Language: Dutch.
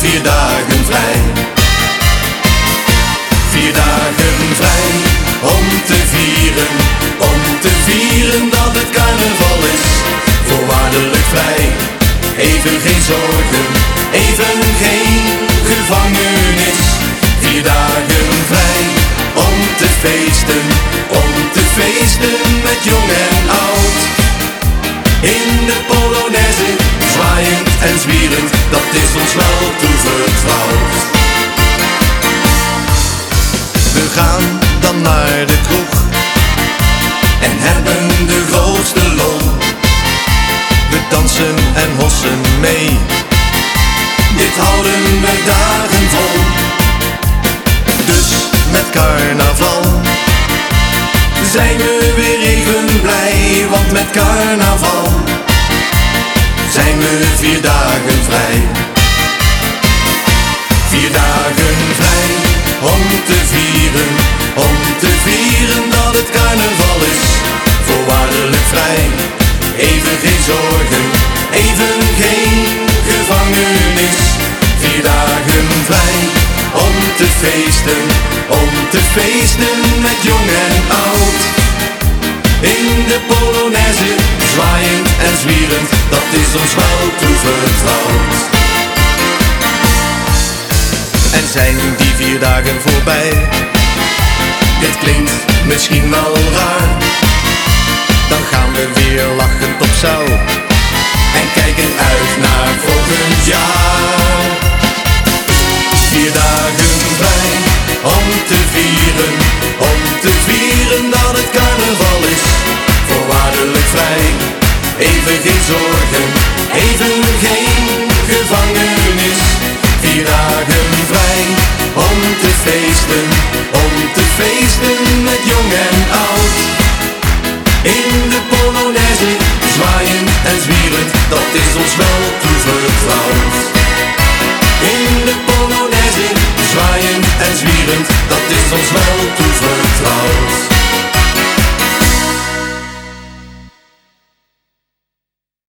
4 dagen vrij. 4 dagen vrij om te vieren dat het carnaval is. Voorwaardelijk vrij, even geen zorgen, even geen gevangenis. 4 dagen vrij om te feesten met jong en oud. In de Polonaise, zwaaiend en zwierend, dat is ons wel toevertrouwd. We gaan dan naar de kroeg en hebben de grootste lol. We dansen en hossen mee, dit houden we dagen vol. Dus met carnaval zijn we weer even blij, want met carnaval zijn we 4 dagen vrij. 4 dagen vrij om te vieren dat het carnaval is. Voorwaardelijk vrij, even geen zorgen, even geen gevangenis. 4 dagen vrij om te feesten met jong en oud. In de Polonaise, zwaaiend en zwierend, dat is ons wel toevertrouwd. En zijn die 4 dagen voorbij, dit klinkt misschien wel raar, dan gaan we weer lachend op zouw en kijken uit naar volgend jaar. 4 dagen vrij om te vieren dat het carnaval is. Voorwaardelijk vrij, even geen zorgen, even geen gevangenis. 4 dagen vrij om te feesten met jong en oud. In de Polonaise, zwaaiend en zwierend, dat is ons wel toevertrouwd. In de Polonaise, zwaaiend en zwierend, dat is ons wel toevertrouwd.